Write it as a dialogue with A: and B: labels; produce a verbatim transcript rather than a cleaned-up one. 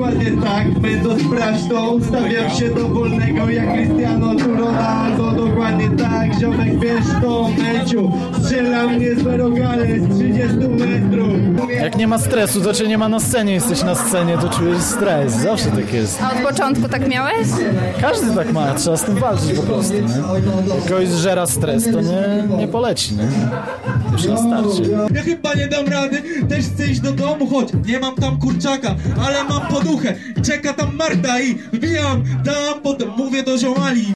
A: dokładnie tak. Będąc prasztą, ustawiam się do wolnego jak Cristiano tu Ronaldo. Dokładnie tak, ziomek wiesz to, meciu. Strzela mnie z rogale z trzydziestu metrów.
B: Jak nie ma stresu, to czy nie ma na scenie, jesteś na scenie, to czujesz stres. Zawsze tak jest.
C: A od początku tak miałeś?
B: Każdy tak ma, trzeba z tym walczyć po prostu, nie? Jak kogoś zżera stres, to nie, nie poleci, nie? Już na starcie.
D: Ja chyba nie dam rady, też chcę iść do domu, choć nie mam tam kurczaka, ale mam poduchę. Czeka tam Marta i wbijam tam, potem mówię do ziomali.